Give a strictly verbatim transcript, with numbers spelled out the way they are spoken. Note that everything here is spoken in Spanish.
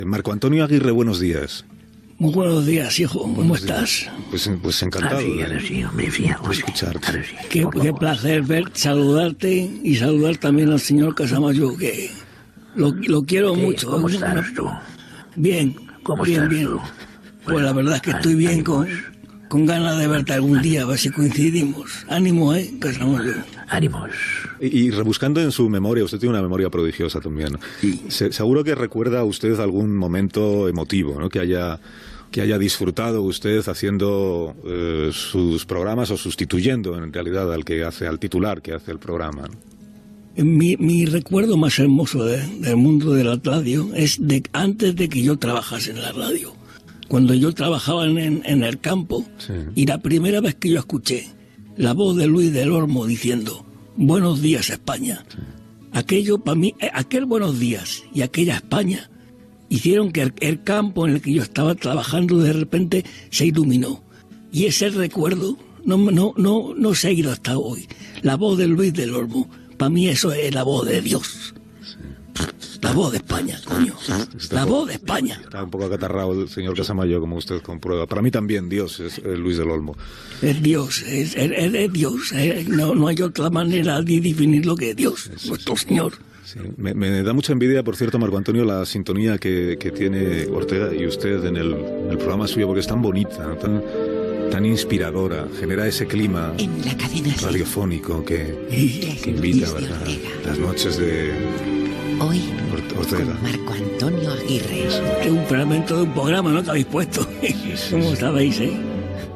Marco Antonio Aguirre, buenos días. Muy buenos días, hijo. ¿Cómo Buenos estás? días. Pues, pues encantado Ahora sí, ahora sí, hombre, sí, de escucharte. ahora sí. Qué, qué placer ver, saludarte y saludar también al señor Casamayo, que lo, lo quiero ¿Qué? mucho. ¿Cómo Es estás una- tú? Bien, ¿Cómo bien, estás bien. tú? Pues Bueno, la verdad es que estoy bien con, con ganas de verte algún día, a ver si coincidimos. Ánimo, ¿eh, Casamayo? Ánimos. Y, y rebuscando en su memoria, usted tiene una memoria prodigiosa también. Se- seguro que recuerda usted algún momento emotivo, ¿no? Que haya que haya disfrutado usted haciendo eh, sus programas o sustituyendo en realidad al que hace al titular que hace el programa, ¿no? Mi, mi recuerdo más hermoso de- del mundo de la radio es de antes de que yo trabajase en la radio. Cuando yo trabajaba en, en, en el campo, Sí. y la primera vez que yo escuché la voz de Luis del Olmo diciendo «Buenos días, España». Aquello para mí, eh, aquel buenos días y aquella España hicieron que el, el campo en el que yo estaba trabajando de repente se iluminó. Y ese recuerdo no, no, no, no se ha ido hasta hoy. La voz de Luis del Olmo, para mí eso es la voz de Dios. La voz de España, coño. La voz de España. Está un poco acatarrado el señor Casamayo, como usted comprueba. Para mí también Dios es eh, Luis del Olmo. Es Dios, es, es, es- es Dios. eh, No, no hay otra manera de definir lo que es Dios, nuestro Señor. Sí, me, me da mucha envidia, por cierto, Marco Antonio, la sintonía que, que tiene Ortega y usted en el, el programa suyo, porque es tan bonita, ¿no? tan, tan inspiradora, genera ese clima En la cadena SER, radiofónico que, Las que invita, noches de ¿verdad? Ortega. Las noches de Hoy Or- Ortega. con Marco Antonio Aguirre. Es un fragmento de un programa, ¿no? Que habéis puesto. ¿Cómo sabéis, eh?